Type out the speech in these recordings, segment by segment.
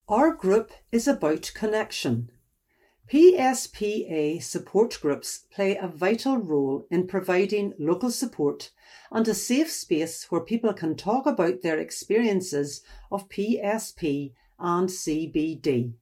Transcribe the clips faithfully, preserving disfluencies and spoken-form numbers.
Our group is about connection. P S P A support groups play a vital role in providing local support and a safe space where people can talk about their experiences of P S P and C B D.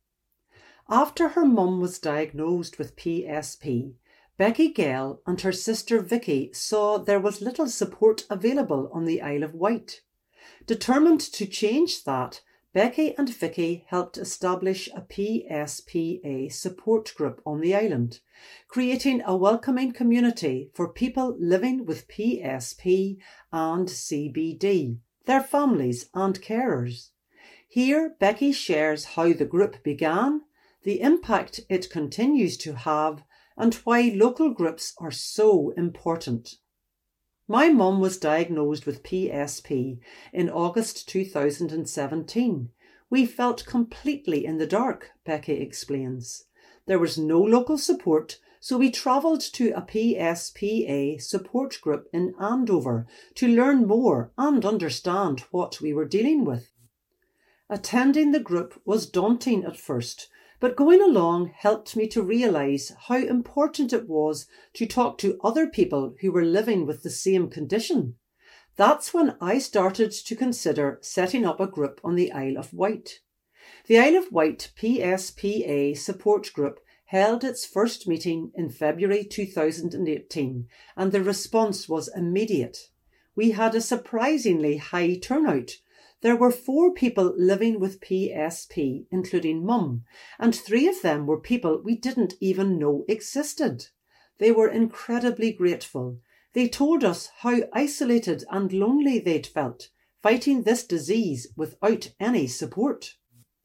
After her mum was diagnosed with P S P, Becky Gale and her sister Vicky saw there was little support available on the Isle of Wight. Determined to change that, Becky and Vicky helped establish a P S P A support group on the island, creating a welcoming community for people living with P S P and C B D, their families and carers. Here, Becky shares how the group began, the impact it continues to have, and why local groups are so important. My mum was diagnosed with P S P in August two thousand seventeen. We felt completely in the dark, Becky explains. There was no local support, so we travelled to a P S P A support group in Andover to learn more and understand what we were dealing with. Attending the group was daunting at first, but going along helped me to realise how important it was to talk to other people who were living with the same condition. That's when I started to consider setting up a group on the Isle of Wight. The Isle of Wight P S P A support group held its first meeting in February two thousand eighteen, and the response was immediate. We had a surprisingly high turnout. There were four people living with P S P, including Mum, and three of them were people we didn't even know existed. They were incredibly grateful. They told us how isolated and lonely they'd felt, fighting this disease without any support.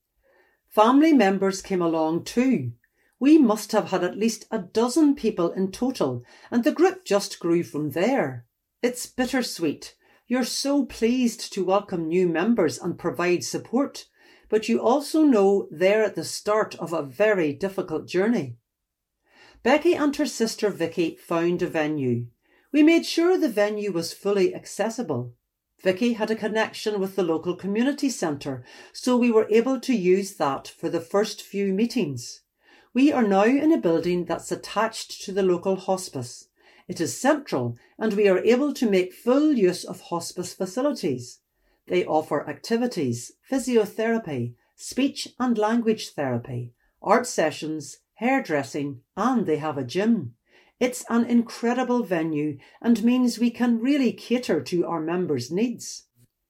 Family members came along too. We must have had at least a dozen people in total, and the group just grew from there. It's bittersweet. You're so pleased to welcome new members and provide support, but you also know they're at the start of a very difficult journey. Becky and her sister Vicky found a venue. We made sure the venue was fully accessible. Vicky had a connection with the local community centre, so we were able to use that for the first few meetings. We are now in a building that's attached to the local hospice. It is central, and we are able to make full use of hospice facilities. They offer activities, physiotherapy, speech and language therapy, art sessions, hairdressing, and they have a gym. It's an incredible venue and means we can really cater to our members' needs.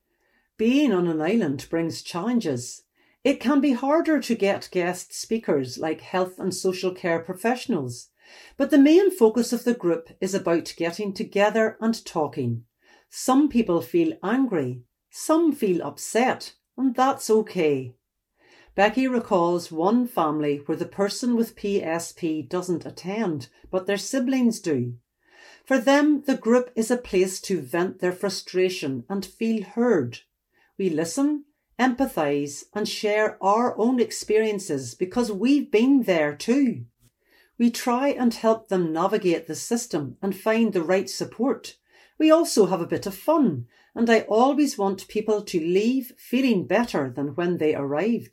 Being on an island brings challenges. It can be harder to get guest speakers like health and social care professionals. But the main focus of the group is about getting together and talking. Some people feel angry, some feel upset, and that's okay. Becky recalls one family where the person with P S P doesn't attend, but their siblings do. For them, the group is a place to vent their frustration and feel heard. We listen, empathise, and share our own experiences because we've been there too. We try and help them navigate the system and find the right support. We also have a bit of fun, and I always want people to leave feeling better than when they arrived.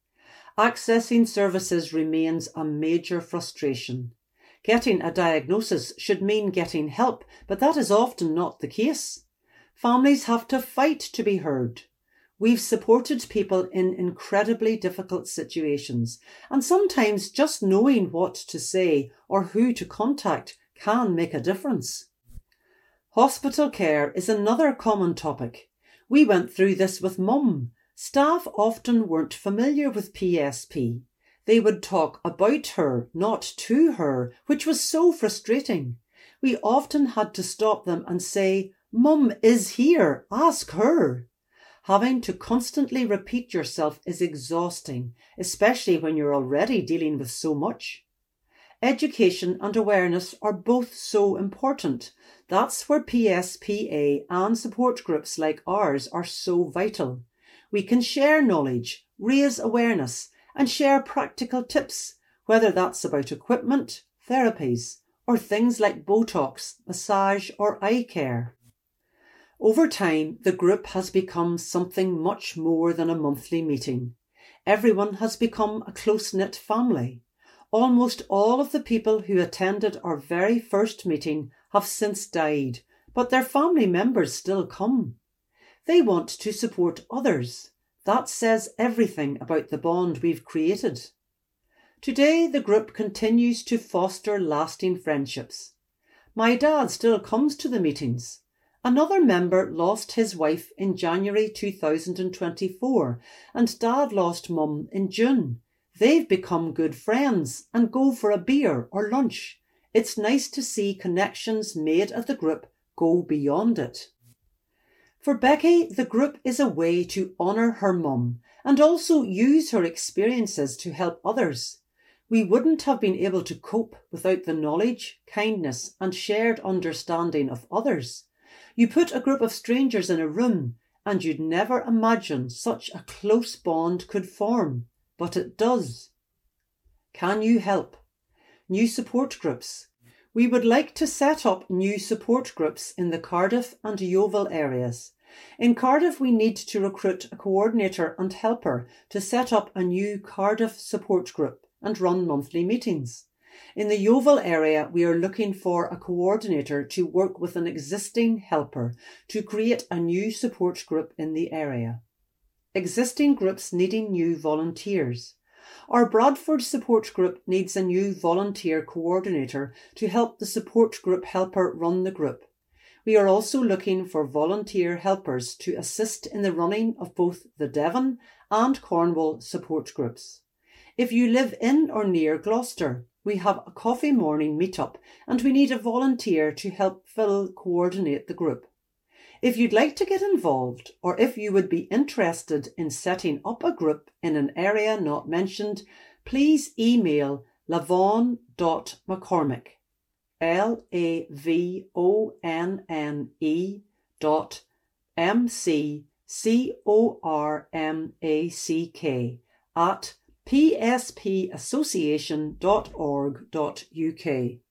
Accessing services remains a major frustration. Getting a diagnosis should mean getting help, but that is often not the case. Families have to fight to be heard. We've supported people in incredibly difficult situations, and sometimes just knowing what to say or who to contact can make a difference. Hospital care is another common topic. We went through this with Mum. Staff often weren't familiar with P S P. They would talk about her, not to her, which was so frustrating. We often had to stop them and say, "Mum is here, ask her." Having to constantly repeat yourself is exhausting, especially when you're already dealing with so much. Education and awareness are both so important. That's where P S P A and support groups like ours are so vital. We can share knowledge, raise awareness, and share practical tips, whether that's about equipment, therapies, or things like Botox, massage, or eye care. Over time, the group has become something much more than a monthly meeting. Everyone has become a close-knit family. Almost all of the people who attended our very first meeting have since died, but their family members still come. They want to support others. That says everything about the bond we've created. Today, the group continues to foster lasting friendships. My dad still comes to the meetings. Another member lost his wife in January two thousand twenty-four, and Dad lost Mum in June. They've become good friends and go for a beer or lunch. It's nice to see connections made at the group go beyond it. For Becky, the group is a way to honour her mum and also use her experiences to help others. We wouldn't have been able to cope without the knowledge, kindness and shared understanding of others. You put a group of strangers in a room and you'd never imagine such a close bond could form, but it does. Can you help? New support groups. We would like to set up new support groups in the Cardiff and Yeovil areas. In Cardiff, we need to recruit a coordinator and helper to set up a new Cardiff support group and run monthly meetings. In the Yeovil area, we are looking for a coordinator to work with an existing helper to create a new support group in the area. Existing groups needing new volunteers. Our Bradford support group needs a new volunteer coordinator to help the support group helper run the group. We are also looking for volunteer helpers to assist in the running of both the Devon and Cornwall support groups. If you live in or near Gloucester, we have a coffee morning meetup and we need a volunteer to help Phil coordinate the group. If you'd like to get involved or if you would be interested in setting up a group in an area not mentioned, please email lavonne dot mccormick, L A V O N N E dot M C C O R M A C K at p s p association dot org dot U K.